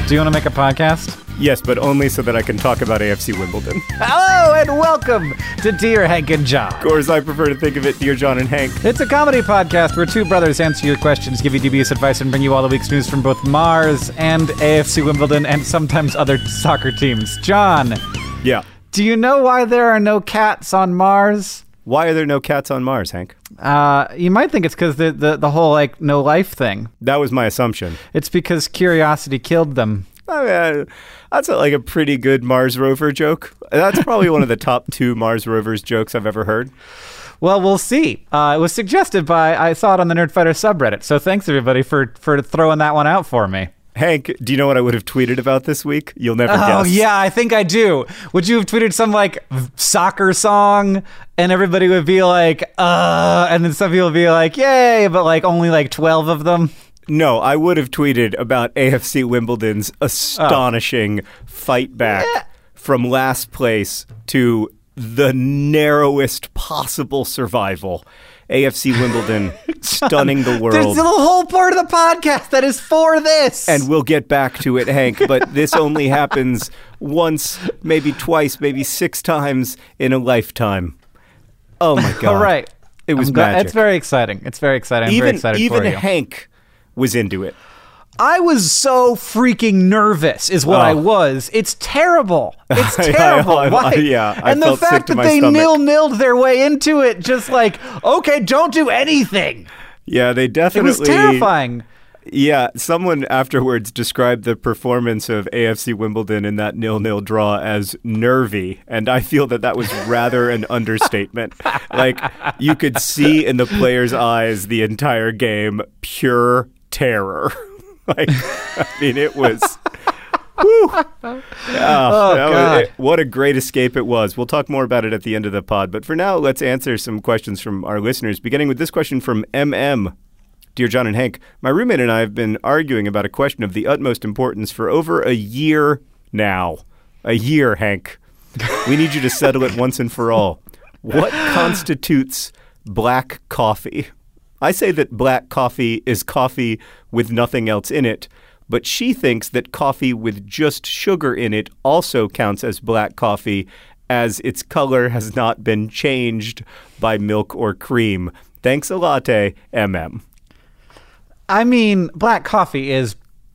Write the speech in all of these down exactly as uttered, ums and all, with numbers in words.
Do you want to make a podcast? Yes, but only so that I can talk about A F C Wimbledon. Hello and welcome to Dear Hank and John. Or as I prefer to think of it, Dear John and Hank. It's a comedy podcast where two brothers answer your questions, give you dubious advice, and bring you all the week's news from both Mars and A F C Wimbledon and sometimes other soccer teams. John. Yeah. Do you know why there are no cats on Mars? Why are there no cats on Mars, Hank? Uh, you might think it's because the, the, the whole, like, no life thing. That was my assumption. It's because curiosity killed them. I mean, that's a, like a pretty good Mars rover joke. That's probably one of the top two Mars rovers jokes I've ever heard. Well, we'll see. Uh, it was suggested by, I saw it on the Nerdfighter subreddit, so thanks everybody for, for throwing that one out for me. Hank, do you know what I would have tweeted about this week? You'll never oh, guess. Oh, yeah, I think I do. Would you have tweeted some, like, soccer song, and everybody would be like, uh, and then some people would be like, yay, but, like, only, like, twelve of them? No, I would have tweeted about A F C Wimbledon's astonishing oh. fight back yeah. from last place to the narrowest possible survival. A F C Wimbledon stunning the world. There's a whole part of the podcast that is for this. And we'll get back to it, Hank, but this only happens once, maybe twice, maybe six times in a lifetime. Oh, my God. All right. It was I'm magic. Glad. It's very exciting. It's very exciting. I'm even, very excited even for you. Hank was into it. I was so freaking nervous is what oh. I was. It's terrible. It's terrible. I, I, I, Why? Yeah, I and the felt fact sick to that my they stomach. nil-nilled their way into it, just like, okay, don't do anything. Yeah, they definitely... It was terrifying. Yeah, someone afterwards described the performance of A F C Wimbledon in that nil-nil draw as nervy, and I feel that that was rather an understatement. Like, you could see in the players' eyes the entire game pure terror. Like, I mean, it was... Whew. Oh, oh God. It, what a great escape it was. We'll talk more about it at the end of the pod, but for now, let's answer some questions from our listeners, beginning with this question from M M. Dear John and Hank, my roommate and I have been arguing about a question of the utmost importance for over a year now. A year, Hank. We need you to settle it once and for all. What constitutes black coffee? I say that black coffee is coffee with nothing else in it, but she thinks that coffee with just sugar in it also counts as black coffee, as its color has not been changed by milk or cream. Thanks a latte, M M. I mean, black coffee is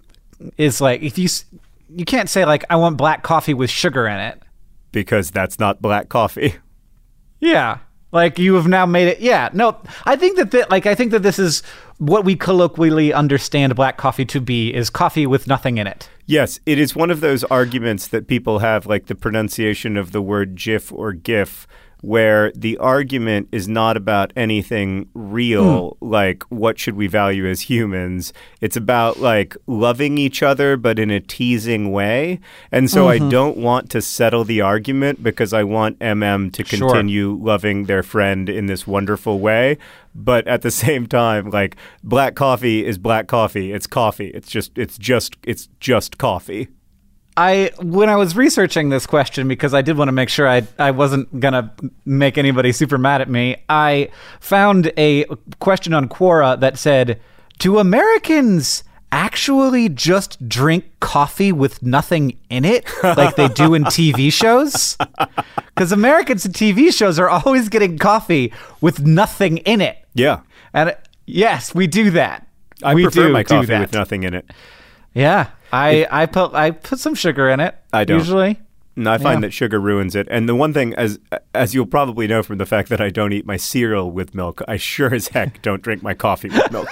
is like, if you you can't say like, I want black coffee with sugar in it. Because that's not black coffee. Yeah. Like, you have now made it. Yeah. No, I think that, th- like, I think that this is what we colloquially understand black coffee to be, is coffee with nothing in it. Yes, it is one of those arguments that people have, like the pronunciation of the word GIF or GIF, where the argument is not about anything real, mm. like what should we value as humans. It's about like loving each other, but in a teasing way. And so mm-hmm. I don't want to settle the argument because I want M M to continue sure. loving their friend in this wonderful way. But at the same time, like, black coffee is black coffee. It's coffee. It's just, it's just, it's just coffee. I when I was researching this question, because I did want to make sure I I wasn't gonna make anybody super mad at me, I found a question on Quora that said, "Do Americans actually just drink coffee with nothing in it, like they do in T V shows?" Because Americans in T V shows are always getting coffee with nothing in it. Yeah, and uh, yes, we do that. I we prefer do my do coffee that. with nothing in it. Yeah. I, It, I put I put some sugar in it. I don't. Usually. No, I find yeah. that sugar ruins it. And the one thing, as as you'll probably know from the fact that I don't eat my cereal with milk, I sure as heck don't drink my coffee with milk.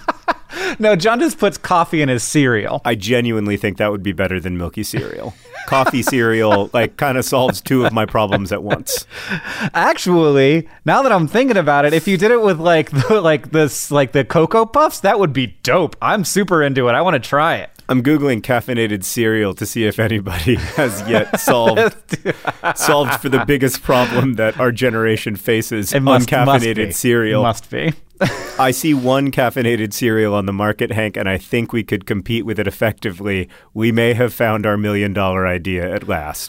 No, John just puts coffee in his cereal. I genuinely think that would be better than milky cereal. Coffee cereal, like, kind of solves two of my problems at once. Actually, now that I'm thinking about it, if you did it with like the, like this, like the Cocoa Puffs, that would be dope. I'm super into it. I want to try it. I'm Googling caffeinated cereal to see if anybody has yet solved solved for the biggest problem that our generation faces, it must, uncaffeinated must cereal. Must be. I see one caffeinated cereal on the market, Hank, and I think we could compete with it effectively. We may have found our million dollar idea at last.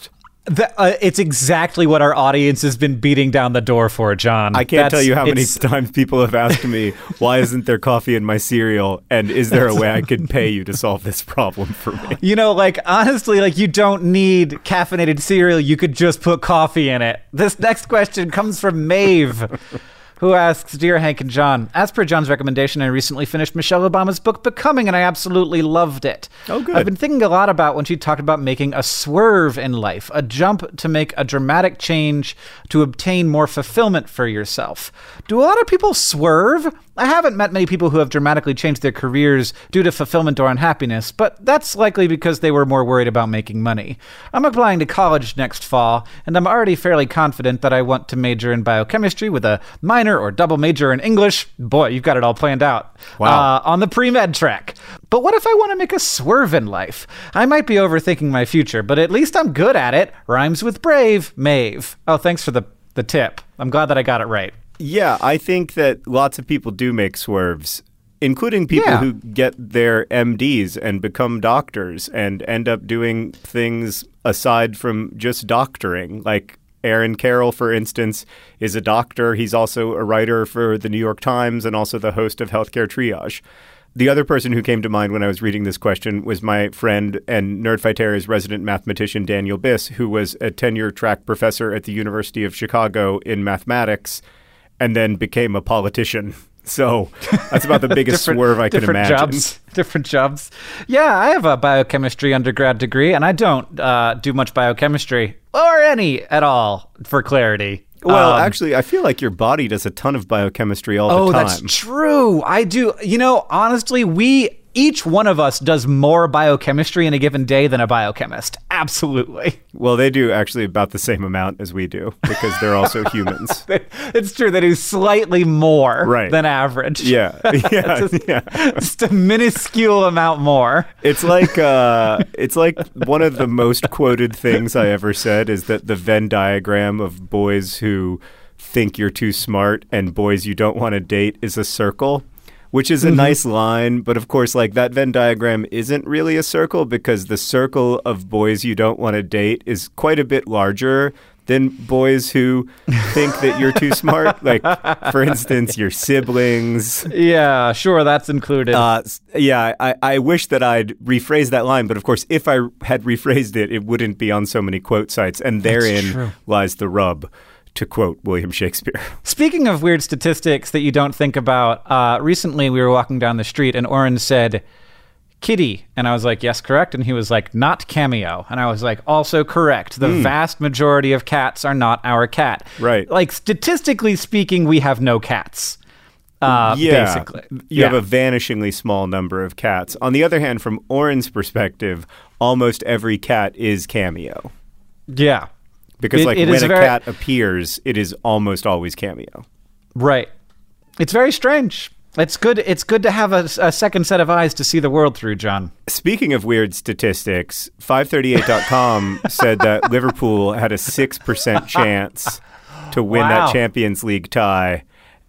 The, uh, it's exactly what our audience has been beating down the door for, John. I can't That's, tell you how many it's- times people have asked me, why isn't there coffee in my cereal? And is there a way I could pay you to solve this problem for me? You know, like, honestly, like, you don't need caffeinated cereal. You could just put coffee in it. This next question comes from Maeve, who asks, Dear Hank and John, as per John's recommendation, I recently finished Michelle Obama's book, Becoming, and I absolutely loved it. Oh, good. I've been thinking a lot about when she talked about making a swerve in life, a jump to make a dramatic change to obtain more fulfillment for yourself. Do a lot of people swerve? I haven't met many people who have dramatically changed their careers due to fulfillment or unhappiness, but that's likely because they were more worried about making money. I'm applying to college next fall, and I'm already fairly confident that I want to major in biochemistry with a minor or double major in English. Boy, you've got it all planned out. Wow. Uh, on the pre-med track. But what if I want to make a swerve in life? I might be overthinking my future, but at least I'm good at it. Rhymes with brave, Maeve. Oh, thanks for the, the tip. I'm glad that I got it right. Yeah, I think that lots of people do make swerves, including people Yeah. who get their M Ds and become doctors and end up doing things aside from just doctoring. Like Aaron Carroll, for instance, is a doctor. He's also a writer for the New York Times and also the host of Healthcare Triage. The other person who came to mind when I was reading this question was my friend and Nerdfightera's resident mathematician, Daniel Biss, who was a tenure-track professor at the University of Chicago in mathematics and then became a politician. So that's about the biggest swerve I can different imagine. Jobs, different jobs. Yeah, I have a biochemistry undergrad degree, and I don't uh, do much biochemistry or any at all, for clarity. Well, Um, actually, I feel like your body does a ton of biochemistry all Oh, the time. that's true. I do. You know, honestly, we, each one of us does more biochemistry in a given day than a biochemist. Absolutely. Well, they do actually about the same amount as we do because they're also humans. It's true. They do slightly more Right. than average. Yeah, yeah, just, yeah. just a minuscule amount more. It's like uh, it's like one of the most quoted things I ever said is that the Venn diagram of boys who think you're too smart and boys you don't want to date is a circle. Which is a Mm-hmm. nice line, but of course, like that Venn diagram isn't really a circle because the circle of boys you don't want to date is quite a bit larger than boys who think that you're too smart. Like, for instance, your siblings. Yeah, sure, that's included. Uh, s- yeah, I, I wish that I'd rephrased that line, but of course, if I had rephrased it, it wouldn't be on so many quote sites, and true. therein lies the rub, to quote William Shakespeare. Speaking of weird statistics that you don't think about, uh, recently we were walking down the street and Oren said, kitty. And I was like, yes, correct. And he was like, not cameo. And I was like, also correct. The vast majority of cats are not our cat. Right. Like, statistically speaking, we have no cats. Uh, yeah, basically. you have a vanishingly small number of cats. On the other hand, from Oren's perspective, almost every cat is cameo. Yeah. Because It- like it when is a very- cat appears, it is almost always cameo. Right. It's very strange. It's good. It's good to have a, a second set of eyes to see the world through, John. Speaking of weird statistics, five thirty-eight dot com said that Liverpool had a six percent chance to win Wow. that Champions League tie,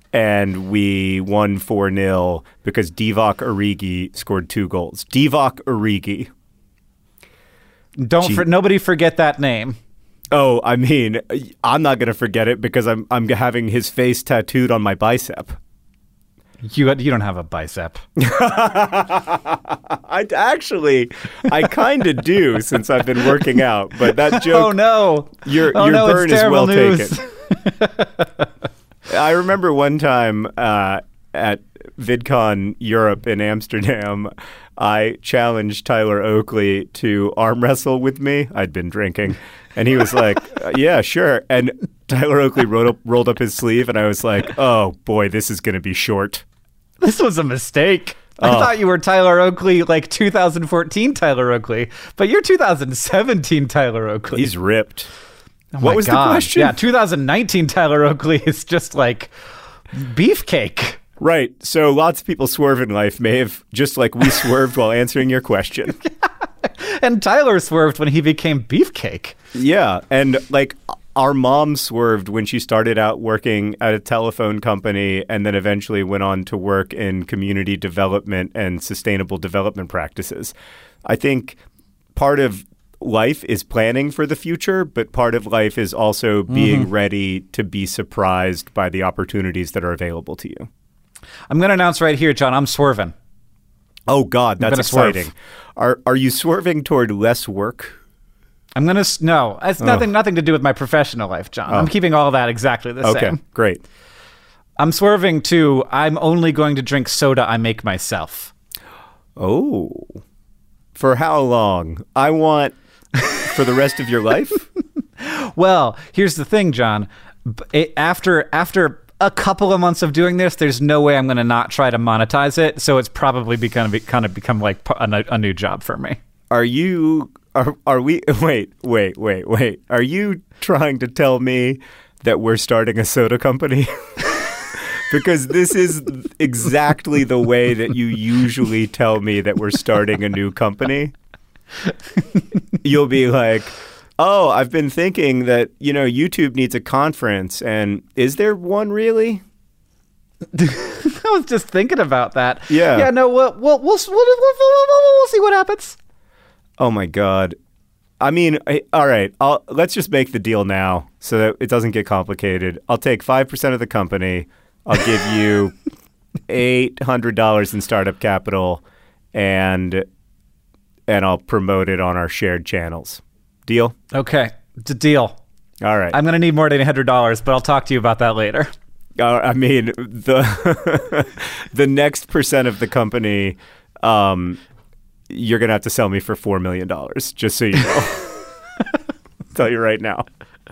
and we won four nil because Divock Origi scored two goals. Divock Origi. Don't Gee. for, nobody forget that name. Oh, I mean, I'm not going to forget it because I'm I'm having his face tattooed on my bicep. You you don't have a bicep. I actually, I kind of do since I've been working out, but that joke. Oh no! Your oh, your no, burn it's is terrible well news. taken. I remember one time uh, at VidCon Europe in Amsterdam, I challenged Tyler Oakley to arm wrestle with me. I'd been drinking, and he was like, uh, "Yeah, sure." And Tyler Oakley rolled up, rolled up his sleeve, and I was like, "Oh boy, this is going to be short." This was a mistake. I Oh. thought you were Tyler Oakley, like two thousand fourteen Tyler Oakley, but you're two thousand seventeen Tyler Oakley. He's ripped. Oh what my was God. the question? Yeah, two thousand nineteen Tyler Oakley is just like beefcake. Right. So lots of people swerve in life, Maeve, just like we swerved while answering your question. And Tyler swerved when he became beefcake. Yeah. And like our mom swerved when she started out working at a telephone company and then eventually went on to work in community development and sustainable development practices. I think part of life is planning for the future, but part of life is also being mm-hmm. ready to be surprised by the opportunities that are available to you. I'm going to announce right here, John, I'm swerving. Oh, God, that's exciting. Swerve. Are are you swerving toward less work? I'm going to... No, it's nothing, oh. nothing to do with my professional life, John. Oh. I'm keeping all that exactly the okay, same. Okay, great. I'm swerving to I'm only going to drink soda I make myself. Oh. For how long? I want for the rest of your life? Well, here's the thing, John. It, after after a couple of months of doing this, there's no way I'm going to not try to monetize it. So it's probably become kind of become like a, a new job for me. Are you? Are are we? Wait, wait, wait, wait. Are you trying to tell me that we're starting a soda company? Because this is exactly the way that you usually tell me that we're starting a new company. You'll be like, oh, I've been thinking that, you know, YouTube needs a conference. And is there one really? I was just thinking about that. Yeah. Yeah, no, we'll, we'll, we'll, we'll, we'll, we'll see what happens. Oh, my God. I mean, I, all right, I'll, let's just make the deal now so that it doesn't get complicated. I'll take five percent of the company. I'll give you eight hundred dollars in startup capital, and and I'll promote it on our shared channels. Deal? Okay, it's a deal. All right. I'm going to need more than eight hundred dollars, but I'll talk to you about that later. Uh, I mean, the the next percent of the company, um, you're going to have to sell me for four million dollars, just so you know. I'll tell you right now.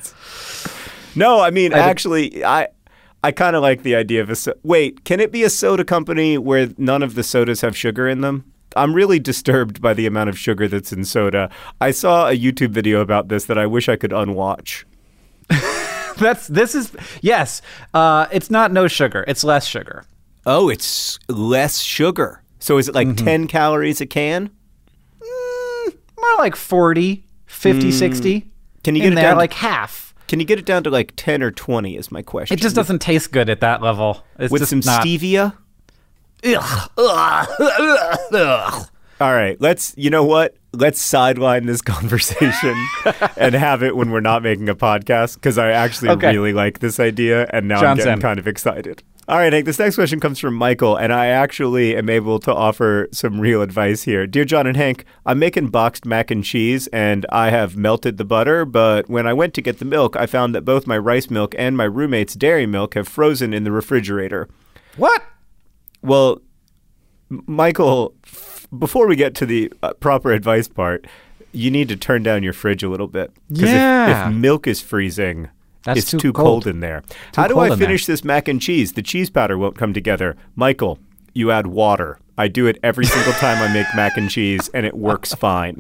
No, I mean, I actually, did- I... I kind of like the idea of a so- wait, can it be a soda company where none of the sodas have sugar in them? I'm really disturbed by the amount of sugar that's in soda. I saw a YouTube video about this that I wish I could unwatch. That's this is yes. Uh, it's not no sugar. It's less sugar. Oh, it's less sugar. So is it like mm-hmm. ten calories a can? Mm, more like forty, fifty, mm. sixty. Can you in get it there, down like half? Can you get it down to like ten or twenty is my question. It just doesn't taste good at that level. It's With just some not... stevia? Ugh. Ugh. Ugh. All right, let's, you know what? Let's sideline this conversation and have it when we're not making a podcast, because I actually okay. really like this idea, and now Johnson. I'm getting kind of excited. All right, Hank, this next question comes from Michael, and I actually am able to offer some real advice here. Dear John and Hank, I'm making boxed mac and cheese, and I have melted the butter, but when I went to get the milk, I found that both my rice milk and my roommate's dairy milk have frozen in the refrigerator. What? Well, Michael, f- before we get to the uh, proper advice part, you need to turn down your fridge a little bit. Because yeah. if, if milk is freezing... That's it's too, too cold. cold in there. Too How do I finish there. this mac and cheese? The cheese powder won't come together. Michael, you add water. I do it every single time I make mac and cheese, and it works fine.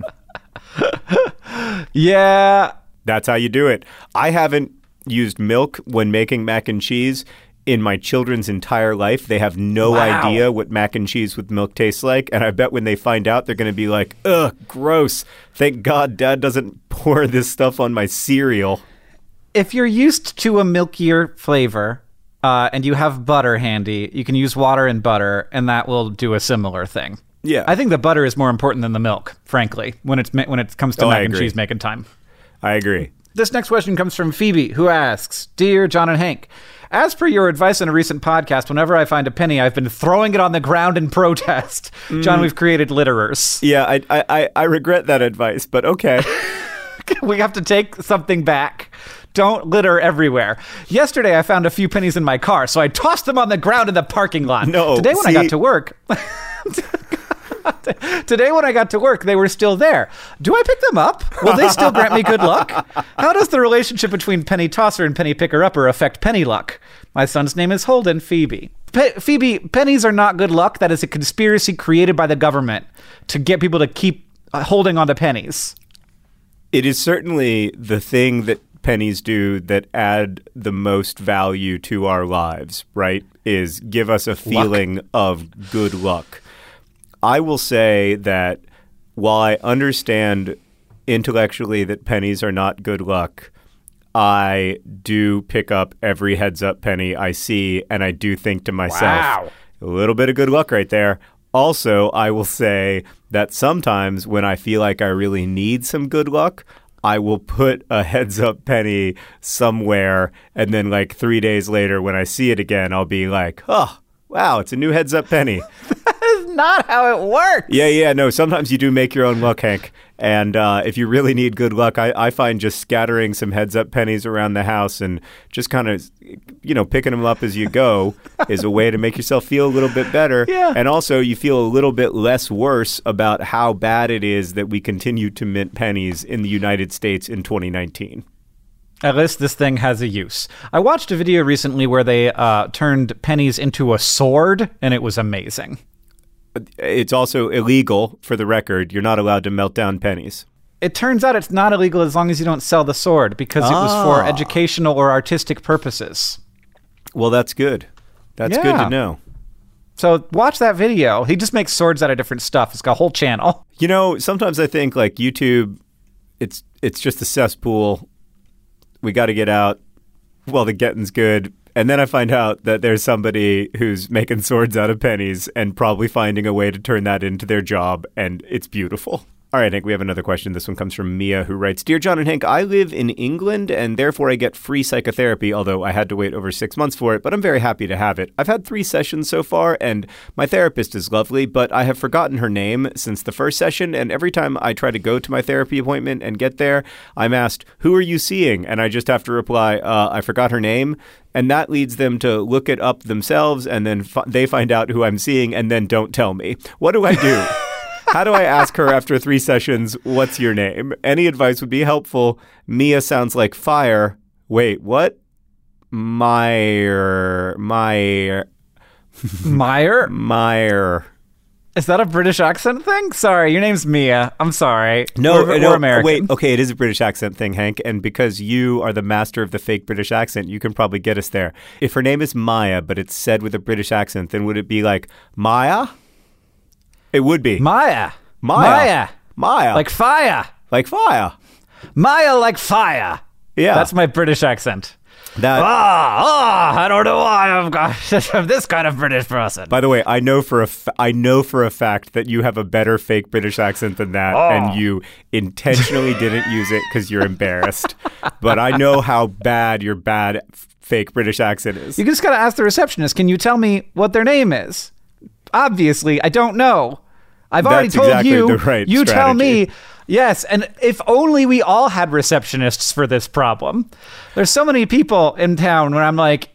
Yeah. That's how you do it. I haven't used milk when making mac and cheese in my children's entire life. They have no wow. idea what mac and cheese with milk tastes like, and I bet when they find out, they're going to be like, ugh, gross. Thank God Dad doesn't pour this stuff on my cereal. If you're used to a milkier flavor uh, and you have butter handy, you can use water and butter, and that will do a similar thing. Yeah. I think the butter is more important than the milk, frankly, when it's when it comes to oh, mac and cheese making time. I agree. This next question comes from Phoebe, who asks, Dear John and Hank, as per your advice in a recent podcast, whenever I find a penny, I've been throwing it on the ground in protest. Mm. John, we've created litterers. Yeah, I, I, I regret that advice, but okay. We have to take something back. Don't litter everywhere. Yesterday, I found a few pennies in my car, so I tossed them on the ground in the parking lot. No, Today, when see... I got to work... Today, when I got to work, they were still there. Do I pick them up? Will they still grant me good luck? How does the relationship between penny tosser and penny picker-upper affect penny luck? My son's name is Holden Phoebe. Pe- Phoebe, pennies are not good luck. That is a conspiracy created by the government to get people to keep uh, holding on to pennies. It is certainly the thing that pennies do that add the most value to our lives, right? Is give us a feeling luck. of good luck. I will say that while I understand intellectually that pennies are not good luck, I do pick up every heads-up penny I see, and I do think to myself, wow. a little bit of good luck right there. Also, I will say that sometimes when I feel like I really need some good luck, I will put a heads up penny somewhere, and then like three days later when I see it again, I'll be like, oh, wow, it's a new heads up penny. That is not how it works. Yeah, yeah, no, sometimes you do make your own luck, Hank. And uh, if you really need good luck, I, I find just scattering some heads up pennies around the house and just kind of, you know, picking them up as you go is a way to make yourself feel a little bit better. Yeah. And also you feel a little bit less worse about how bad it is that we continue to mint pennies in the United States in twenty nineteen. At least this thing has a use. I watched a video recently where they uh, turned pennies into a sword, and it was amazing. It's also illegal, for the record. You're not allowed to melt down pennies. It turns out it's not illegal as long as you don't sell the sword, because it was for Ah. educational or artistic purposes. Well, that's good. That's Yeah. good to know. So watch that video. He just makes swords out of different stuff. It's got a whole channel. You know, sometimes I think like YouTube, it's it's just a cesspool. We got to get out while the getting's good. And then I find out that there's somebody who's making swords out of pennies and probably finding a way to turn that into their job. And it's beautiful. All right, Hank, we have another question. This one comes from Mia, who writes, Dear John and Hank, I live in England and therefore I get free psychotherapy, although I had to wait over six months for it, but I'm very happy to have it. I've had three sessions so far, and my therapist is lovely, but I have forgotten her name since the first session, and every time I try to go to my therapy appointment and get there, I'm asked, who are you seeing? And I just have to reply, uh, I forgot her name. And that leads them to look it up themselves, and then f- they find out who I'm seeing and then don't tell me. What do I do? How do I ask her after three sessions, what's your name? Any advice would be helpful. Mia sounds like fire. Wait, what? Meyer. Meyer. Meyer? Meyer. Is that a British accent thing? Sorry, your name's Mia. I'm sorry. No, we're, no, we're American. Wait, okay, it is a British accent thing, Hank. And because you are the master of the fake British accent, you can probably get us there. If her name is Maya, but it's said with a British accent, then would it be like Maya? It would be. Maya. Maya. Maya. Maya. Like fire. Like fire. Maya like fire. Yeah. That's my British accent. That. Ah, ah, I don't know why I've got I'm this kind of British person. By the way, I know for a fa- I know for a fact that you have a better fake British accent than that, Oh. and you intentionally didn't use it because you're embarrassed. But I know how bad your bad f- fake British accent is. You just gotta ask the receptionist, can you tell me what their name is? Obviously, I don't know. I've already That's told exactly you. the right you tell strategy. me. Yes, and if only we all had receptionists for this problem. There's so many people in town where I'm like,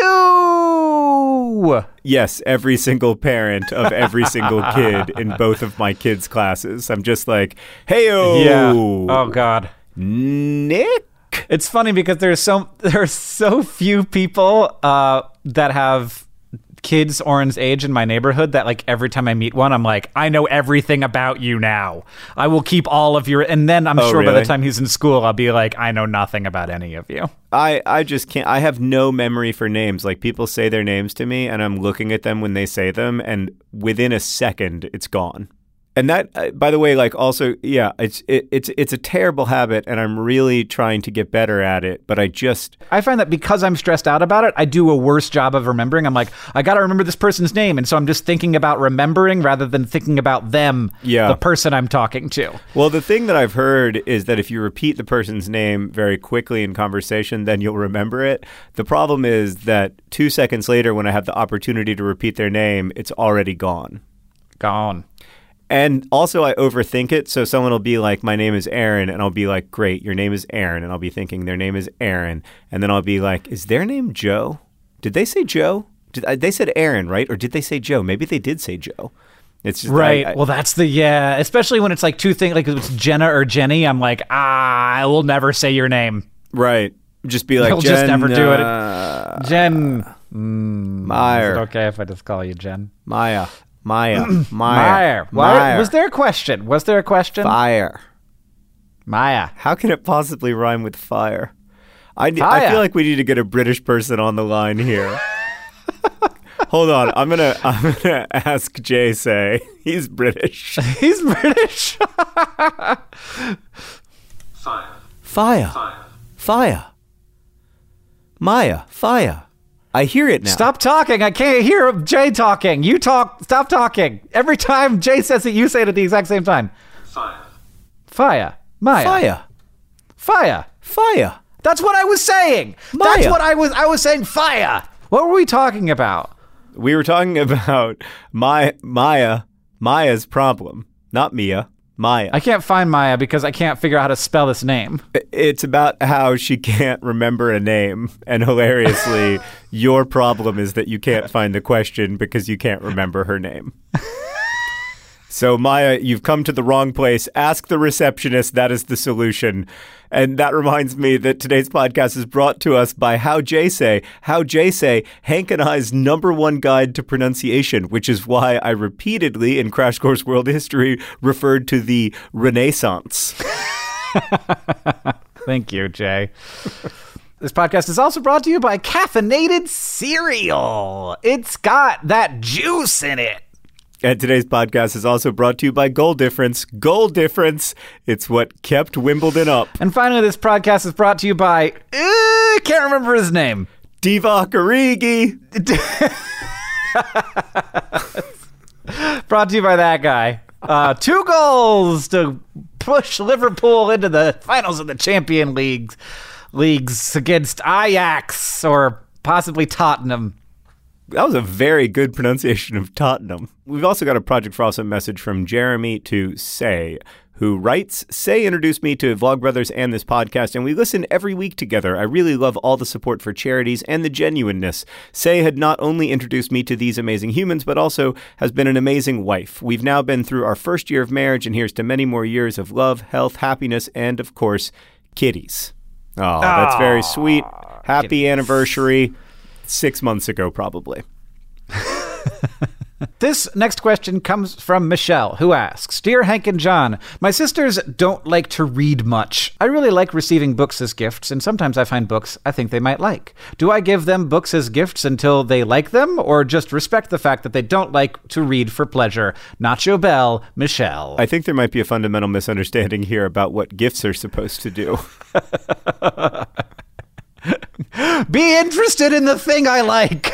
you. Yes, every single parent of every single kid in both of my kids' classes. I'm just like, hey-o. Yeah. Oh God. Nick? It's funny because there's so there's so few people uh, that have kids Oren's age in my neighborhood that like every time I meet one, I'm like, I know everything about you now. I will keep all of your, and then I'm Oh, sure by really? the time he's in school, I'll be like, I know nothing about any of you. I, I just can't. I have no memory for names. Like people say their names to me and I'm looking at them when they say them and within a second it's gone. And that, uh, by the way, like also, yeah, it's it, it's it's a terrible habit, and I'm really trying to get better at it. But I just, I find that because I'm stressed out about it, I do a worse job of remembering. I'm like, I got to remember this person's name. And so I'm just thinking about remembering rather than thinking about them, Yeah. the person I'm talking to. well, the thing that I've heard is that if you repeat the person's name very quickly in conversation, then you'll remember it. The problem is that two seconds later, when I have the opportunity to repeat their name, it's already gone. Gone. And also, I overthink it. So someone will be like, my name is Aaron. And I'll be like, great, your name is Aaron. And I'll be thinking their name is Aaron. And then I'll be like, is their name Joe? Did they say Joe? Did, uh, they said Aaron, right? Or did they say Joe? Maybe they did say Joe. It's just, Right. I, I, well, that's the, yeah, especially when it's like two things, like if it's Jenna or Jenny, I'm like, ah, I will never say your name. right. Just be like, You'll Jen, just never do it. uh, Jen. Mm, Meyer. Is it okay if I just call you Jen? Maya. Maya. Maya. Meyer. What? Meyer. Was there a question? Was there a question? Fire. Maya. How can it possibly rhyme with fire? I, I Fire. feel like we need to get a British person on the line here. Hold on, I'm gonna I'm gonna ask Jay. Say he's British. He's British. Fire. Fire, Fire. fire. Maya, fire. I hear it now. Stop talking. I can't hear Jay talking. You talk. Stop talking. Every time Jay says it, you say it at the exact same time. Fire. Fire. Maya. Fire. Fire. Fire. That's what I was saying. Maya. That's what I was. I was saying fire. What were we talking about? We were talking about my Maya, Maya's problem, not Mia. Maya. I can't find Maya because I can't figure out how to spell this name. It's about how she can't remember a name. And hilariously, your problem is that you can't find the question because you can't remember her name. So, Maya, you've come to the wrong place. Ask the receptionist. That is the solution. And that reminds me that today's podcast is brought to us by How Jay Say. How Jay Say, Hank and I's number one guide to pronunciation, which is why I repeatedly in Crash Course World History referred to the Renaissance. Thank you, Jay. This podcast is also brought to you by caffeinated cereal. It's got that juice in it. And today's podcast is also brought to you by Goal Difference. Goal Difference, it's what kept Wimbledon up. And finally, this podcast is brought to you by, uh, can't remember his name. Divock Origi. Brought to you by that guy. Uh, two goals to push Liverpool into the finals of the Champion League leagues against Ajax or possibly Tottenham. That was a very good pronunciation of Tottenham. We've also got a Project for Awesome message from Jeremy to Say, who writes, Say introduced me to Vlogbrothers and this podcast, and we listen every week together. I really love all the support for charities and the genuineness. Say had not only introduced me to these amazing humans, but also has been an amazing wife. We've now been through our first year of marriage, and here's to many more years of love, health, happiness, and, of course, kitties. Oh, that's very sweet. Happy kitties. Anniversary. Six months ago, probably. This next question comes from Michelle, who asks, Dear Hank and John, my sisters don't like to read much. I really like receiving books as gifts, and sometimes I find books I think they might like. Do I give them books as gifts until they like them, or just respect the fact that they don't like to read for pleasure? Nacho Bell, Michelle. I think there might be a fundamental misunderstanding here about what gifts are supposed to do. Be interested in the thing I like.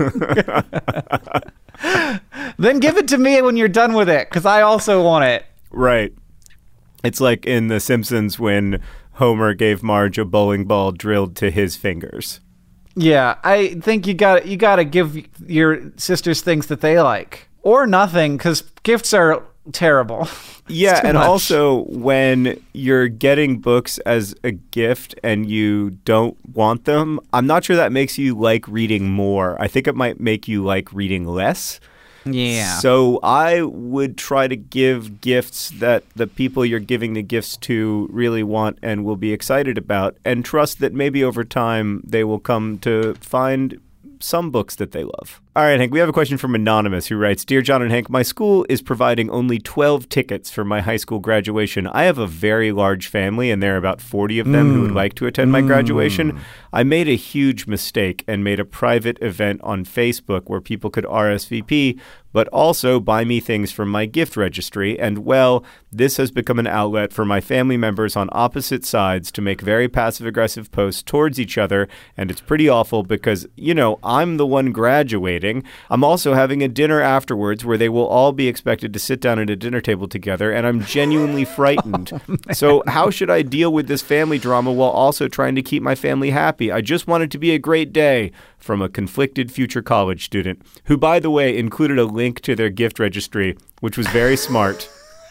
Then give it to me when you're done with it, because I also want it. Right. It's like in The Simpsons when Homer gave Marge a bowling ball drilled to his fingers. Yeah, I think you got you got to give your sisters things that they like, or nothing, because gifts are terrible. Yeah, and much. Also when you're getting books as a gift and you don't want them, I'm not sure that makes you like reading more. I think it might make you like reading less. Yeah. So I would try to give gifts that the people you're giving the gifts to really want and will be excited about, and trust that maybe over time they will come to find some books that they love. All right, Hank, we have a question from Anonymous who writes, Dear John and Hank, my school is providing only twelve tickets for my high school graduation. I have a very large family, and there are about forty of them mm. who would like to attend my graduation. Mm. I made a huge mistake and made a private event on Facebook where people could R S V P, but also buy me things from my gift registry. And, well, this has become an outlet for my family members on opposite sides to make very passive-aggressive posts towards each other. And it's pretty awful because, you know, I'm the one graduating. I'm also having a dinner afterwards where they will all be expected to sit down at a dinner table together, and I'm genuinely frightened. Oh, so how should I deal with this family drama while also trying to keep my family happy? I just want it to be a great day. From a conflicted future college student, who, by the way, included a link to their gift registry, which was very smart.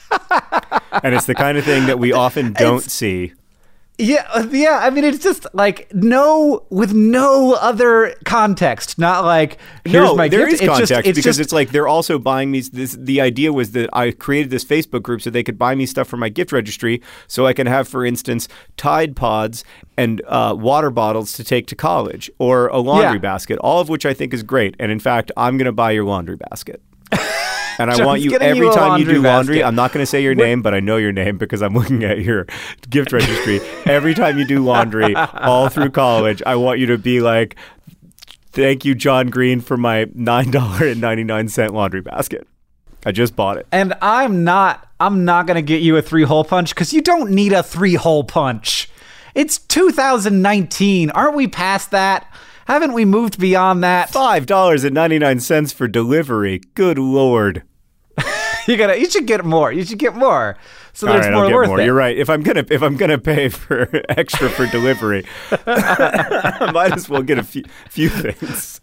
And it's the kind of thing that we often don't it's, see. Yeah, yeah. I mean, it's just like no, with no other context. Not like here's no, my there gift. is it's context just, it's because just, it's like they're also buying me. This the idea was that I created this Facebook group so they could buy me stuff from my gift registry, so I can have, for instance, Tide Pods and uh, water bottles to take to college, or a laundry yeah. basket. All of which I think is great. And in fact, I'm going to buy your laundry basket. And I John's want you, every you time you do laundry, basket. I'm not going to say your We're, name, but I know your name because I'm looking at your gift registry. Every time you do laundry, all through college, I want you to be like, thank you, John Green, for my nine dollars and ninety-nine cents laundry basket. I just bought it. And I'm not, I'm not going to get you a three-hole punch because you don't need a three-hole punch. It's two thousand nineteen. Aren't we past that? Haven't we moved beyond that? five dollars and ninety-nine cents for delivery. Good Lord. You gotta. You should get more. You should get more, so that All it's right, more I'll get worth more. it. You're right. If I'm gonna if I'm gonna pay for extra for delivery, I might as well get a few, few things.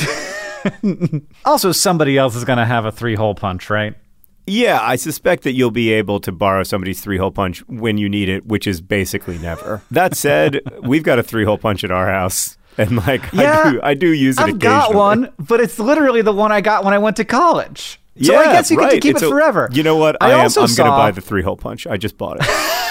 Also, somebody else is gonna have a three-hole punch, right? Yeah, I suspect that you'll be able to borrow somebody's three-hole punch when you need it, which is basically never. That said, we've got a three-hole punch at our house. And like, Yeah, I do, I do use it I've occasionally. got one, but it's literally the one I got when I went to college. So yeah, I guess you right. get to keep It's it a- forever. You know what? I I, am. also I'm going to saw- buy the three-hole punch. I just bought it.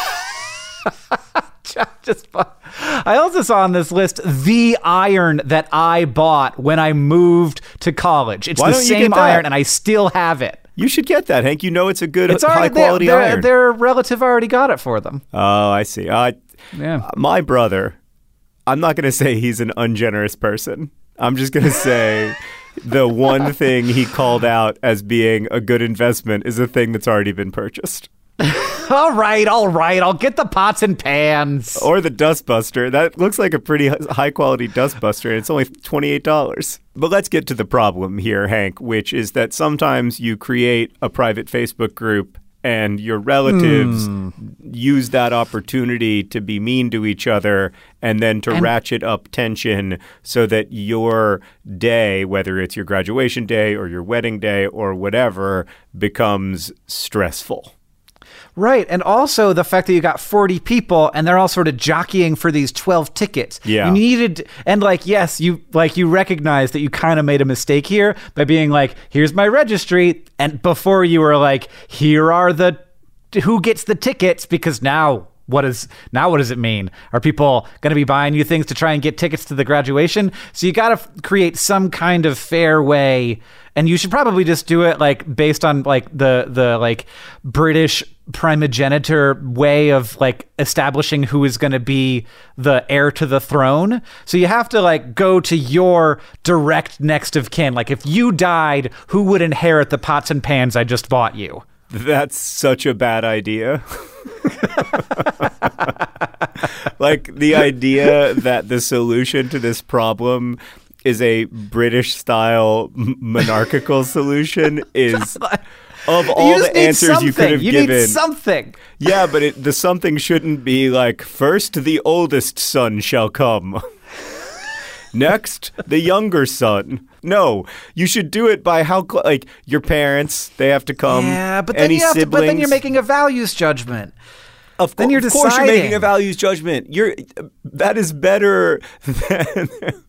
Just, I also saw on this list the iron that I bought when I moved to college. It's Why the don't you same get that? iron, and I still have it. You should get that, Hank. You know it's a good, It's already high-quality there. iron. Their relative already got it for them. Oh, I see. Uh, Yeah. My brother, I'm not going to say he's an ungenerous person. I'm just going to say the one thing he called out as being a good investment is a thing that's already been purchased. All right, all right. I'll get the pots and pans. Or the Dustbuster. That looks like a pretty high-quality Dustbuster, and it's only twenty-eight dollars. But let's get to the problem here, Hank, which is that sometimes you create a private Facebook group and your relatives Hmm. use that opportunity to be mean to each other and then to And- ratchet up tension so that your day, whether it's your graduation day or your wedding day or whatever, becomes stressful. Right, and also the fact that you got forty people and they're all sort of jockeying for these twelve tickets. Yeah. You needed, and like, yes, you like you recognize that you kind of made a mistake here by being like, here's my registry, and before you were like, here are the, who gets the tickets, because now what is, now what does it mean? Are people going to be buying you things to try and get tickets to the graduation? So you got to f- create some kind of fair way, and you should probably just do it like based on like the, the like British primogeniture way of like establishing who is going to be the heir to the throne. So you have to like go to your direct next of kin. Like if you died, who would inherit the pots and pans I just bought you? That's such a bad idea. Like the idea that the solution to this problem is a British-style m- monarchical solution is of all you just the need answers something. you could have you given. need something. Yeah, but it, the something shouldn't be like, first the oldest son shall come. Next, the younger son. No, you should do it by how, cl- like, your parents, they have to come. Yeah, but then Any you have to, but then you're siblings. making a values judgment. Of, then cour- you're of course you're deciding. making a values judgment. You're that is better than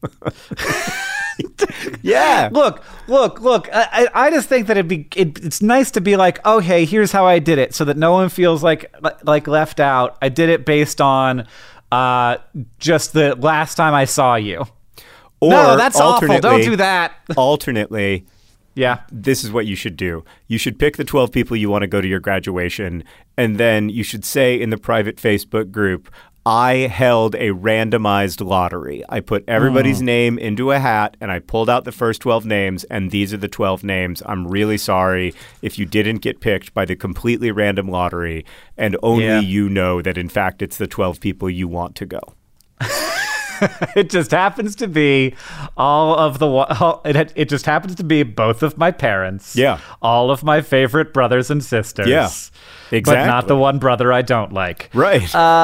Yeah. Look, look, look. I, I I just think that it'd be it, it's nice to be like, oh, hey, here's how I did it, so that no one feels like like left out. I did it based on uh, just the last time I saw you. Or No, that's awful. Don't alternately- do that. Alternately, Yeah. this is what you should do. You should pick the twelve people you want to go to your graduation, and then you should say in the private Facebook group, I held a randomized lottery. I put everybody's name into a hat, and I pulled out the first twelve names, and these are the twelve names. I'm really sorry if you didn't get picked by the completely random lottery, and only Yeah. you know that, in fact, it's the twelve people you want to go. It just happens to be all of the all, it it just happens to be both of my parents. Yeah. All of my favorite brothers and sisters. Yeah, But exactly. not the one brother I don't like. Right.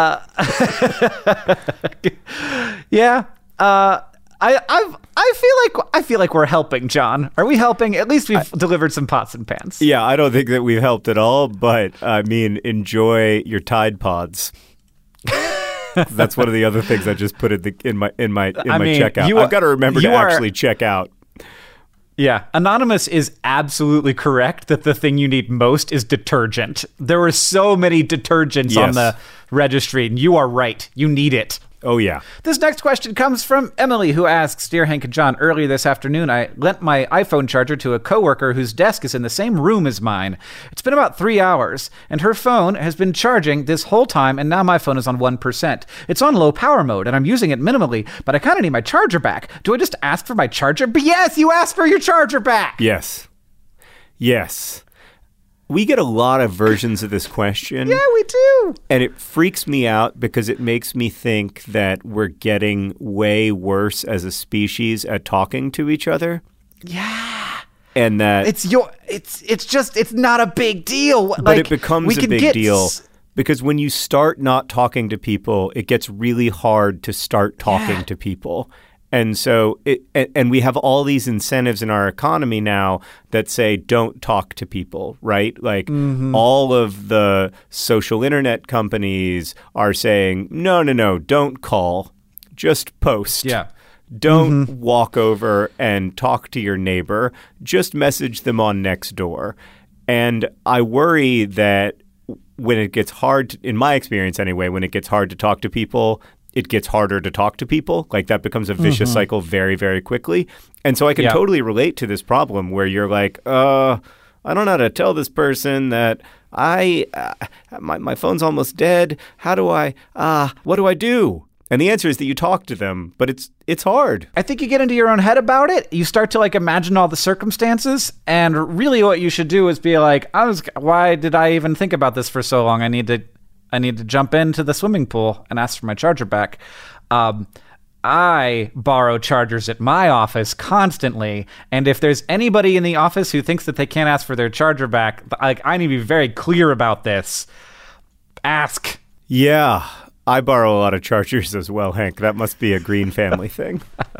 Yeah. Uh I I've I feel like I feel like we're helping, John. Are we helping? At least we've delivered some pots and pans. Yeah, I don't think that we've helped at all, but I mean, enjoy your Tide Pods. That's one of the other things I just put in the in my in my in I my mean, checkout. you I've are- got to remember to you are- actually check out. Yeah. Anonymous is absolutely correct that the thing you need most is detergent. There were so many detergents on Yes. the registry, and you are right. You need it. Oh yeah. This next question comes from Emily, who asks, Dear Hank and John, earlier this afternoon, I lent my iPhone charger to a coworker whose desk is in the same room as mine. It's been about three hours, and her phone has been charging this whole time, and now my phone is on one percent. It's on low power mode, and I'm using it minimally, but I kind of need my charger back. Do I just ask for my charger? But yes, you asked for your charger back! Yes. Yes. We get a lot of versions of this question. Yeah, we do. And it freaks me out because it makes me think that we're getting way worse as a species at talking to each other. Yeah. And that it's your it's it's just it's not a big deal. But like, it becomes a big deal s- because when you start not talking to people, it gets really hard to start talking yeah. to people. And so, it, and we have all these incentives in our economy now that say, don't talk to people, right? Like mm-hmm. all of the social internet companies are saying, no, no, no, don't call, just post. Yeah. Don't mm-hmm. walk over and talk to your neighbor, just message them on Nextdoor. And I worry that when it gets hard, to, in my experience anyway, when it gets hard to talk to people, it gets harder to talk to people. Like that becomes a vicious mm-hmm. cycle very, very quickly. And so I can yeah. totally relate to this problem where you're like, uh, I don't know how to tell this person that I, uh, my, my phone's almost dead. How do I, uh, what do I do? And the answer is that you talk to them, but it's it's hard. I think you get into your own head about it. You start to like imagine all the circumstances, and really what you should do is be like, I was, why did I even think about this for so long? I need to I need to jump into the swimming pool and ask for my charger back. Um, I borrow chargers at my office constantly, and if there's anybody in the office who thinks that they can't ask for their charger back, like I need to be very clear about this. Ask. Yeah, I borrow a lot of chargers as well, Hank. That must be a Green family thing.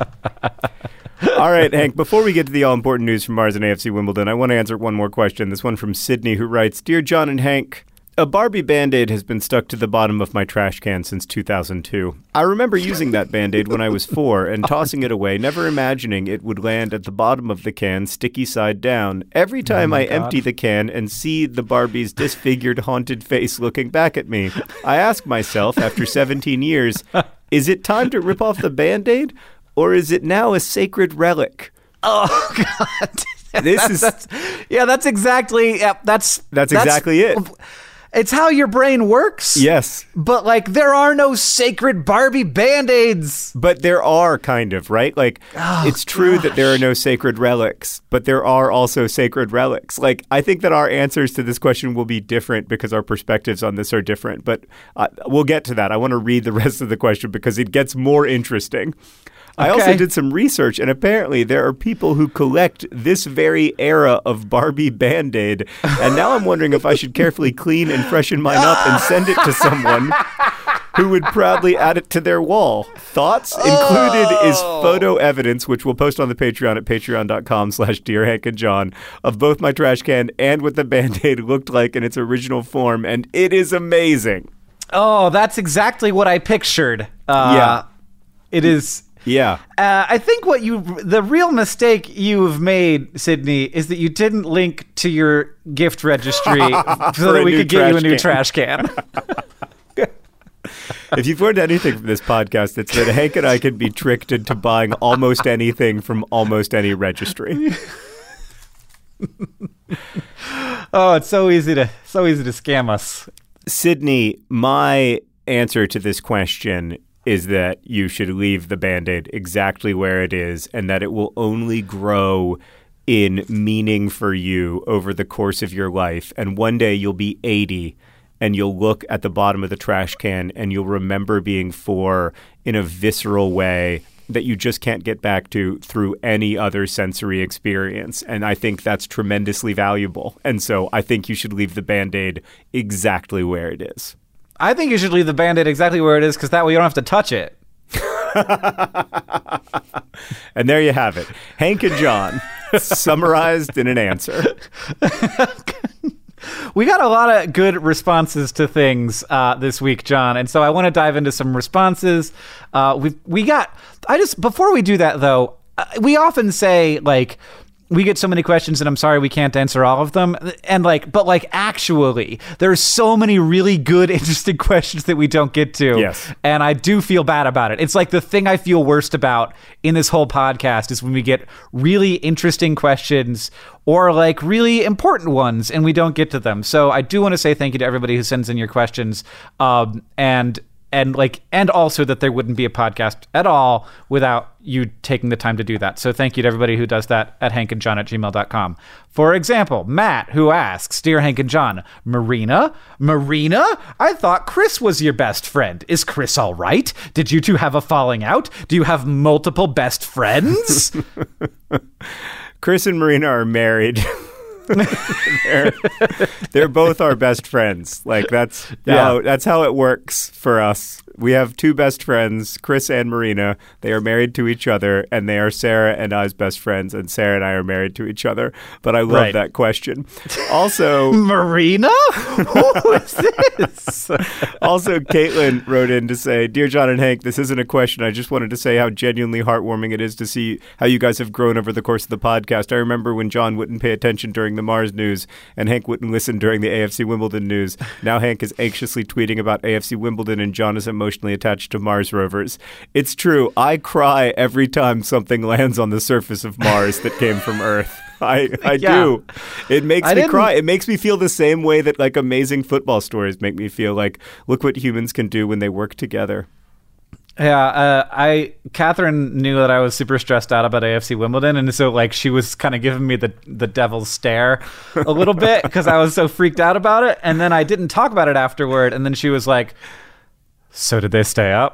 All right, Hank, before we get to the all-important news from Mars and A F C Wimbledon, I want to answer one more question. This one from Sydney, who writes, Dear John and Hank, a Barbie Band-Aid has been stuck to the bottom of my trash can since two thousand two. I remember using that Band-Aid when I was four and tossing it away, never imagining it would land at the bottom of the can, sticky side down. Every time oh I God. empty the can and see the Barbie's disfigured, haunted face looking back at me, I ask myself, after seventeen years, is it time to rip off the Band-Aid, or is it now a sacred relic? Oh, God. This that's, is... That's, yeah, that's exactly... Yeah, that's, that's... That's exactly it. It's how your brain works. Yes. But, like, there are no sacred Barbie Band-Aids. But there are, kind of, right? Like, oh, it's true gosh. that there are no sacred relics, but there are also sacred relics. Like, I think that our answers to this question will be different because our perspectives on this are different. But uh, we'll get to that. I want to read the rest of the question because it gets more interesting. I okay. also did some research, and apparently there are people who collect this very era of Barbie Band-Aid, and now I'm wondering if I should carefully clean and freshen mine up and send it to someone who would proudly add it to their wall. Thoughts? Oh. Included is photo evidence, which we'll post on the Patreon at patreon.com slash Dear Hank and John, of both my trash can and what the Band-Aid looked like in its original form, and it is amazing. Oh, that's exactly what I pictured. Uh, yeah. It is... Yeah. Uh, I think what you, the real mistake you've made, Sydney, is that you didn't link to your gift registry so that we could get you a new can. trash can. If you've learned anything from this podcast, it's that Hank and I can be tricked into buying almost anything from almost any registry. Oh, it's so easy to, so easy to scam us. Sydney, my answer to this question is that you should leave the Band-Aid exactly where it is and that it will only grow in meaning for you over the course of your life. And one day you'll be eighty and you'll look at the bottom of the trash can and you'll remember being four in a visceral way that you just can't get back to through any other sensory experience. And I think that's tremendously valuable. And so I think you should leave the Band-Aid exactly where it is. I think you should leave the Band-Aid exactly where it is because that way you don't have to touch it. And there you have it. Hank and John, summarized in an answer. We got a lot of good responses to things uh, this week, John, and so I want to dive into some responses. Uh, we we got. I just before we do that though, uh, we often say like. We get so many questions and I'm sorry we can't answer all of them. And like, but like actually, there's so many really good, interesting questions that we don't get to. Yes. And I do feel bad about it. It's like the thing I feel worst about in this whole podcast is when we get really interesting questions or like really important ones and we don't get to them. So I do want to say thank you to everybody who sends in your questions. Um, and and like, and also that there wouldn't be a podcast at all without you taking the time to do that. So thank you to everybody who does that at hank and john at gmail dot com. For example, Matt, who asks, Dear Hank and John, Marina? Marina? I thought Chris was your best friend. Is Chris all right? Did you two have a falling out? Do you have multiple best friends? Chris and Marina are married. they're, they're both our best friends. Like that's Yeah. how that's how it works for us. We have two best friends, Chris and Marina. They are married to each other, and they are Sarah and I's best friends, and Sarah and I are married to each other. But I love Right. that question. Also, Marina? Who is this? also, Caitlin wrote in to say, Dear John and Hank, this isn't a question. I just wanted to say how genuinely heartwarming it is to see how you guys have grown over the course of the podcast. I remember when John wouldn't pay attention during the Mars news and Hank wouldn't listen during the A F C Wimbledon news. Now Hank is anxiously tweeting about A F C Wimbledon and John is emotionally attached to Mars rovers. It's true. I cry every time something lands on the surface of Mars that came from Earth. I, I Yeah. do. It makes I me didn't- cry. It makes me feel the same way that like amazing football stories make me feel. Like, look what humans can do when they work together. Yeah, uh, I Catherine knew that I was super stressed out about A F C Wimbledon, and so like she was kind of giving me the the devil's stare a little bit because I was so freaked out about it, and then I didn't talk about it afterward, and then she was like, "So did they stay up?"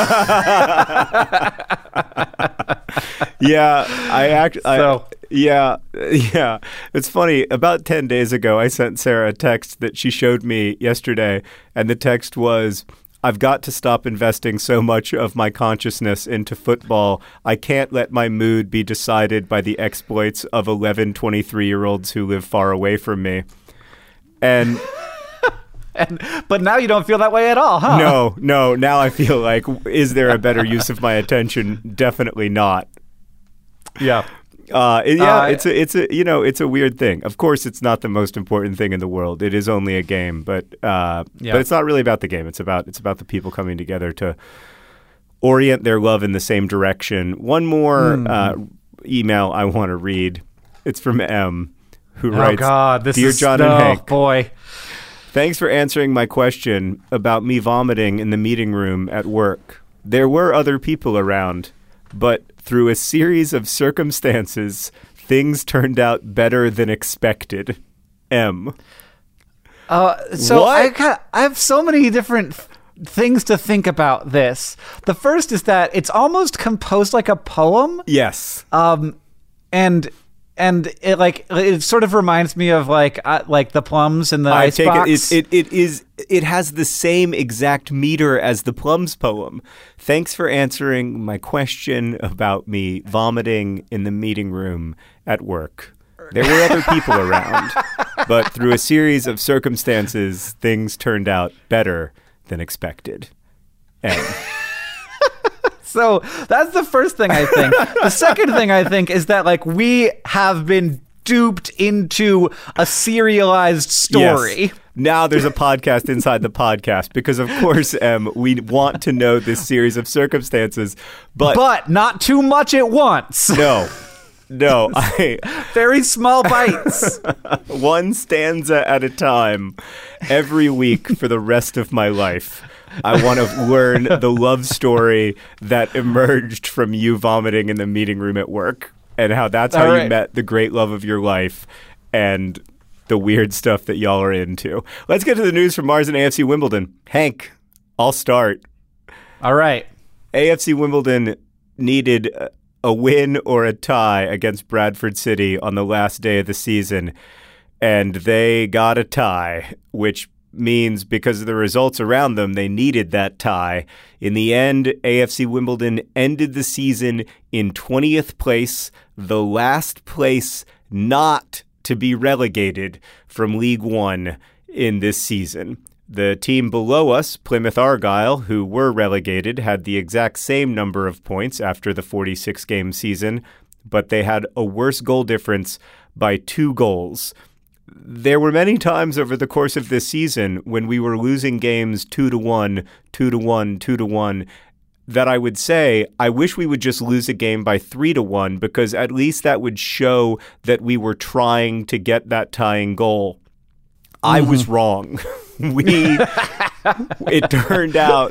Yeah, I act. So- I, yeah, yeah. It's funny. About ten days ago, I sent Sarah a text that she showed me yesterday, and the text was, I've got to stop investing so much of my consciousness into football. I can't let my mood be decided by the exploits of eleven twenty-three-year-olds who live far away from me. And and, but now you don't feel that way at all, huh? no, no, now I feel like, is there a better use of my attention? Definitely not. Yeah. Uh, it- yeah, Uh, it's a, it's a, you know, it's a weird thing. Of course, it's not the most important thing in the world. It is only a game, but uh, Yeah. but it's not really about the game. It's about it's about the people coming together to orient their love in the same direction. One more Mm. uh, email I want to read. It's from M, who Oh writes, God, this Dear is John oh, and Hank, boy. thanks for answering my question about me vomiting in the meeting room at work. There were other people around, but through a series of circumstances, things turned out better than expected. M. Uh, so What? I got, I have so many different th- things to think about this. The first is that it's almost composed like a poem. Yes. Um, and and it like it sort of reminds me of like uh, like the plums in the I take icebox. it, it. It it is. It has the same exact meter as the Plums poem. Thanks for answering my question about me vomiting in the meeting room at work. There were other people around, but through a series of circumstances, things turned out better than expected. And So that's the first thing I think. The second thing I think is that like we have been duped into a serialized story. Yes. Now there's a podcast inside the podcast because, of course, Em, we want to know this series of circumstances, but, But not too much at once. no, no, I, Very small bites. one stanza at a time, every week for the rest of my life. I want to learn the love story that emerged from you vomiting in the meeting room at work and how that's how All you right. met the great love of your life and the weird stuff that y'all are into. Let's get to the news from Mars and A F C Wimbledon. Hank, I'll start. All right. A F C Wimbledon needed a- a win or a tie against Bradford City on the last day of the season, and they got a tie, which means because of the results around them, they needed that tie. In the end, A F C Wimbledon ended the season in twentieth place, the last place not to be relegated from League One in this season. The team below us, Plymouth Argyle, who were relegated, had the exact same number of points after the forty-six game season, but they had a worse goal difference by two goals. There were many times over the course of this season when we were losing games two to one, two to one, two to one, that I would say, I wish we would just lose a game by three to one because at least that would show that we were trying to get that tying goal. I was wrong. we It turned out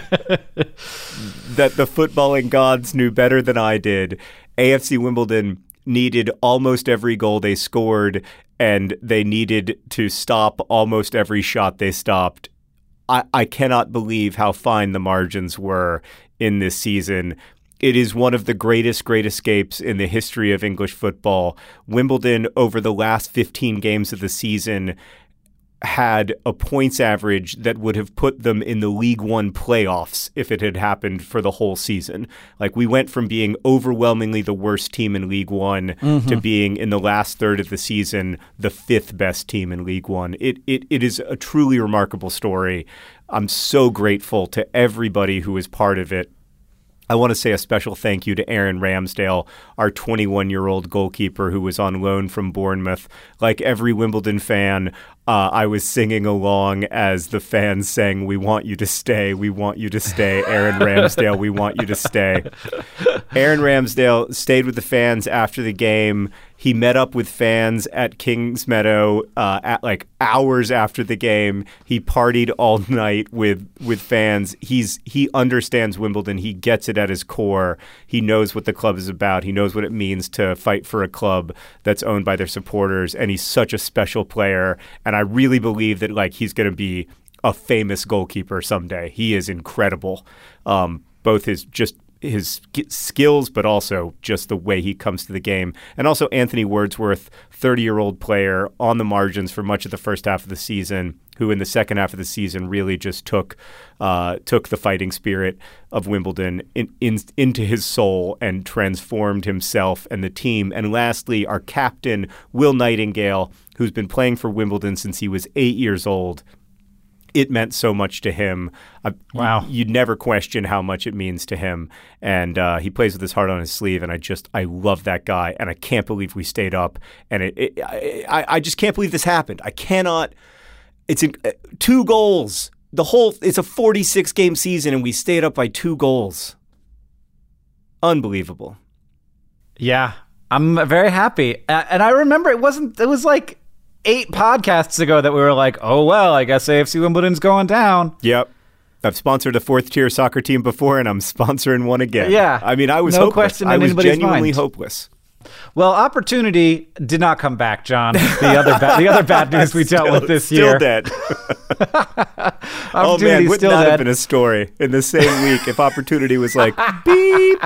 that the footballing gods knew better than I did. A F C Wimbledon needed almost every goal they scored, and they needed to stop almost every shot they stopped. I, I cannot believe how fine the margins were in this season. It is one of the greatest, great escapes in the history of English football. Wimbledon, over the last fifteen games of the season, had a points average that would have put them in the League One playoffs if it had happened for the whole season. Like, we went from being overwhelmingly the worst team in League One mm-hmm. to being, in the last third of the season, the fifth best team in League One. It it it is a truly remarkable story. I'm so grateful to everybody who was part of it. I want to say a special thank you to Aaron Ramsdale, our twenty-one-year-old goalkeeper who was on loan from Bournemouth. Like every Wimbledon fan, uh, I was singing along as the fans sang, "We want you to stay, we want you to stay, Aaron Ramsdale, we want you to stay." Aaron Ramsdale stayed with the fans after the game. He met up with fans at Kingsmeadow uh, at like hours after the game. He partied all night with with fans. He's he understands Wimbledon. He gets it at his core. He knows what the club is about. He knows what it means to fight for a club that's owned by their supporters. And he's such a special player. And I really believe that like he's going to be a famous goalkeeper someday. He is incredible. Um, both his just his skills, but also just the way he comes to the game. And also Anthony Wordsworth, thirty-year-old player on the margins for much of the first half of the season, who in the second half of the season really just took uh, took the fighting spirit of Wimbledon in, in, into his soul and transformed himself and the team. And lastly, our captain, Will Nightingale, who's been playing for Wimbledon since he was eight years old. It meant so much to him. Uh, wow. You'd never question how much it means to him. And uh, he plays with his heart on his sleeve. And I just, I love that guy. And I can't believe we stayed up. And it, it, I, I just can't believe this happened. I cannot. It's in, uh, two goals. The whole, it's a forty-six game season and we stayed up by two goals. Unbelievable. Yeah, I'm very happy. Uh, and I remember it wasn't, it was like, eight podcasts ago that we were like, oh, well, I guess A F C Wimbledon's going down. Yep. I've sponsored a fourth-tier soccer team before, and I'm sponsoring one again. Yeah. I mean, I was no hopeless. Question I in was anybody's genuinely mind. hopeless. Well, opportunity did not come back, John. The other, ba- the other bad news we dealt still, with this still year. Dead. Oh, man, wouldn't still that dead. have been a story in the same week if Opportunity was like, beep?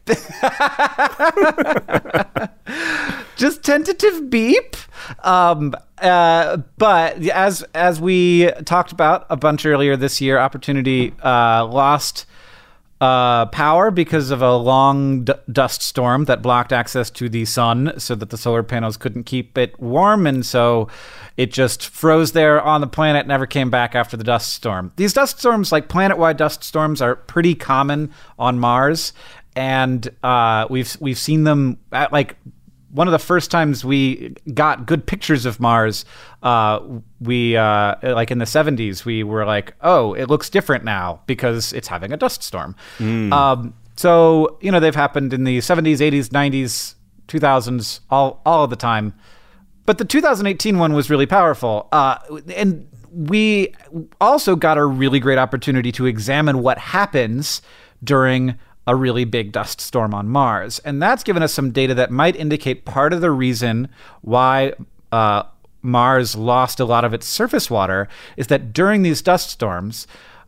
Just tentative beep. Um, uh, but as as we talked about a bunch earlier this year, Opportunity uh, lost uh, power because of a long d- dust storm that blocked access to the sun so that the solar panels couldn't keep it warm. And so it just froze there on the planet, never came back after the dust storm. These dust storms, like planet-wide dust storms, are pretty common on Mars. And uh, we've we've seen them at like one of the first times we got good pictures of Mars. Uh, we uh, like in the seventies, we were like, "Oh, it looks different now because it's having a dust storm." Mm. Um, so you know they've happened in the seventies, eighties, nineties, two thousands, all all of the time. But the two thousand eighteen one was really powerful, uh, and we also got a really great opportunity to examine what happens during a really big dust storm on Mars. And that's given us some data that might indicate part of the reason why uh, Mars lost a lot of its surface water is that during these dust storms,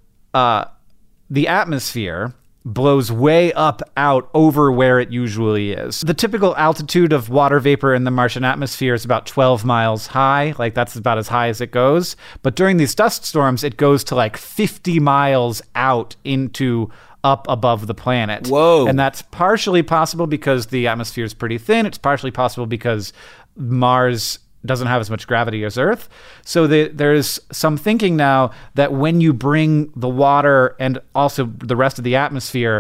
uh, the atmosphere blows way up out over where it usually is. The typical altitude of water vapor in the Martian atmosphere is about twelve miles high. Like that's about as high as it goes. But during these dust storms, it goes to like fifty miles out into up above the planet. Whoa. And that's partially possible because the atmosphere is pretty thin. It's partially possible because Mars doesn't have as much gravity as Earth. So the, there's some thinking now that when you bring the water and also the rest of the atmosphere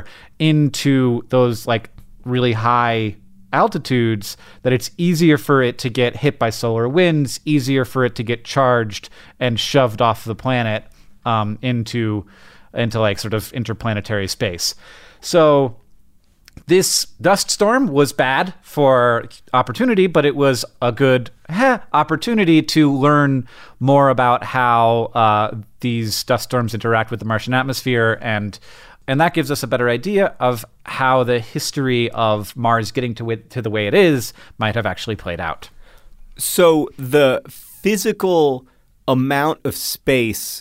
into those like really high altitudes, that it's easier for it to get hit by solar winds, easier for it to get charged and shoved off the planet um, into into like sort of interplanetary space. So this dust storm was bad for Opportunity, but it was a good heh, opportunity to learn more about how uh, these dust storms interact with the Martian atmosphere, and and that gives us a better idea of how the history of Mars getting to it, to the way it is might have actually played out. So the physical amount of space,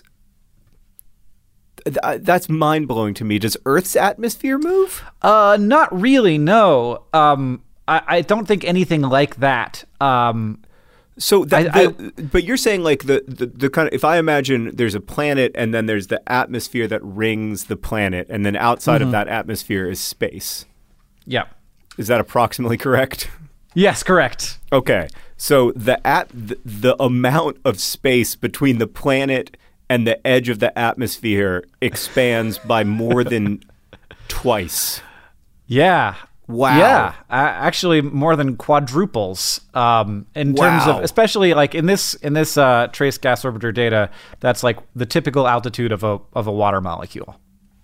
th- that's mind-blowing to me. Does Earth's atmosphere move? Uh, not really, no. Um, I, I don't think anything like that. Um, so, that, I, the, I, but you're saying like the, the, the kind of, if I imagine there's a planet and then there's the atmosphere that rings the planet, and then outside mm-hmm. of that atmosphere is space. Yeah. Is that approximately correct? Yes, correct. Okay. So the at the, the amount of space between the planet and the edge of the atmosphere expands by more than twice. Yeah. Wow. Yeah. Uh, actually, more than quadruples. Um, in wow. terms of, especially like in this in this uh, trace gas orbiter data, that's like the typical altitude of a of a water molecule.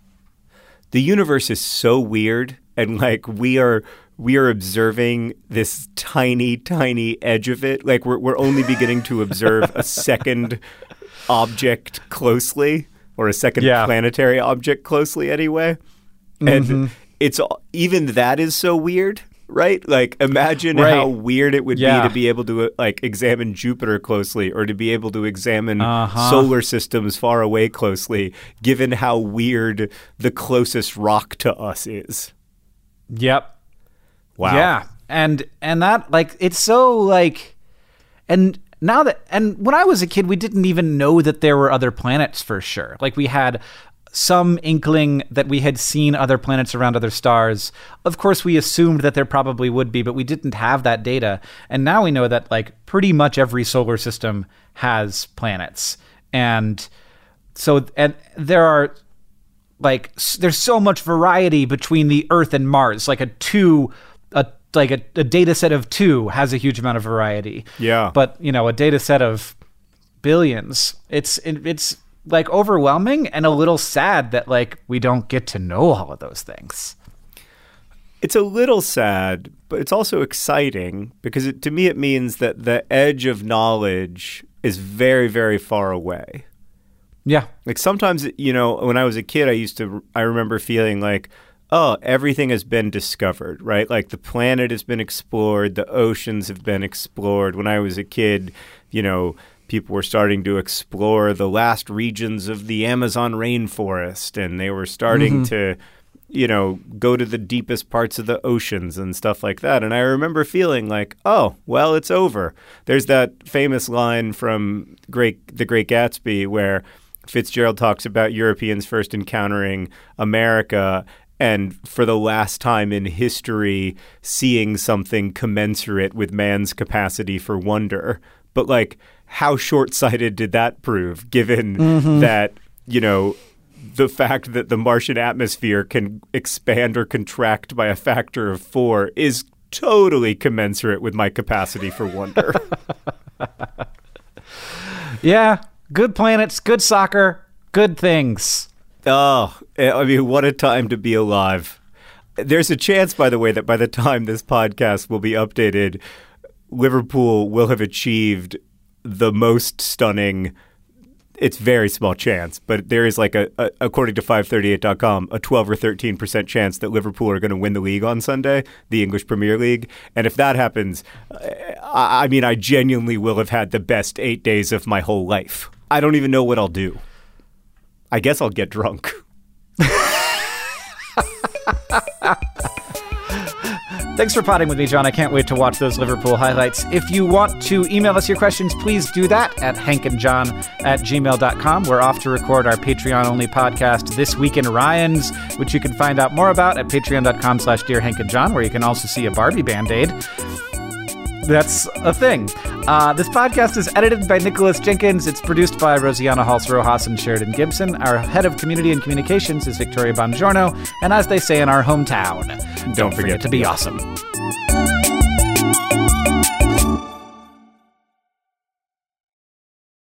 The universe is so weird, and like we are. We are observing this tiny, tiny edge of it. Like we're we're only beginning to observe a second object closely, or a second yeah. planetary object closely, anyway. And mm-hmm. it's even that is so weird, right? Like imagine right. how weird it would yeah. be to be able to like examine Jupiter closely, or to be able to examine uh-huh. solar systems far away closely, given how weird the closest rock to us is. Yep. Wow. Yeah. And and that like it's so like and now that and when I was a kid we didn't even know that there were other planets for sure. Like we had some inkling that we had seen other planets around other stars. Of course we assumed that there probably would be, but we didn't have that data. And now we know that like pretty much every solar system has planets. And so and there are like there's so much variety between the Earth and Mars. Like a two A, like a, a data set of two has a huge amount of variety. Yeah. But, you know, a data set of billions, it's it, it's like overwhelming and a little sad that like we don't get to know all of those things. It's a little sad, but it's also exciting because it, to me it means that the edge of knowledge is very, very far away. Yeah. Like sometimes, you know, when I was a kid, I used to, I remember feeling like, oh, everything has been discovered, right? Like the planet has been explored, the oceans have been explored. When I was a kid, you know, people were starting to explore the last regions of the Amazon rainforest, and they were starting mm-hmm. to, you know, go to the deepest parts of the oceans and stuff like that. And I remember feeling like, oh, well, it's over. There's that famous line from Great, The Great Gatsby where Fitzgerald talks about Europeans first encountering America and for the last time in history seeing something commensurate with man's capacity for wonder. But like, how short-sighted did that prove, given mm-hmm. that, you know, the fact that the Martian atmosphere can expand or contract by a factor of four is totally commensurate with my capacity for wonder. Yeah, good planets, good soccer, good things. Oh, I mean, what a time to be alive. There's a chance, by the way, that by the time this podcast will be updated, Liverpool will have achieved the most stunning, it's very small chance, but there is like a, a according to five thirty-eight dot com, a twelve or thirteen percent chance that Liverpool are going to win the league on Sunday, the English Premier League. And if that happens, I, I mean, I genuinely will have had the best eight days of my whole life. I don't even know what I'll do. I guess I'll get drunk. Thanks for potting with me, John. I can't wait to watch those Liverpool highlights. If you want to email us your questions, please do that at hankandjohn at gmail dot com. We're off to record our Patreon-only podcast, This Week in Ryans, which you can find out more about at patreon dot com slash dear hank and john, where you can also see a Barbie Band-Aid. That's a thing. Uh, this podcast is edited by Nicholas Jenkins. It's produced by Rosianna Halse-Rojas and Sheridan Gibson. Our head of community and communications is Victoria Bongiorno. And as they say in our hometown, don't, don't forget, forget to be awesome.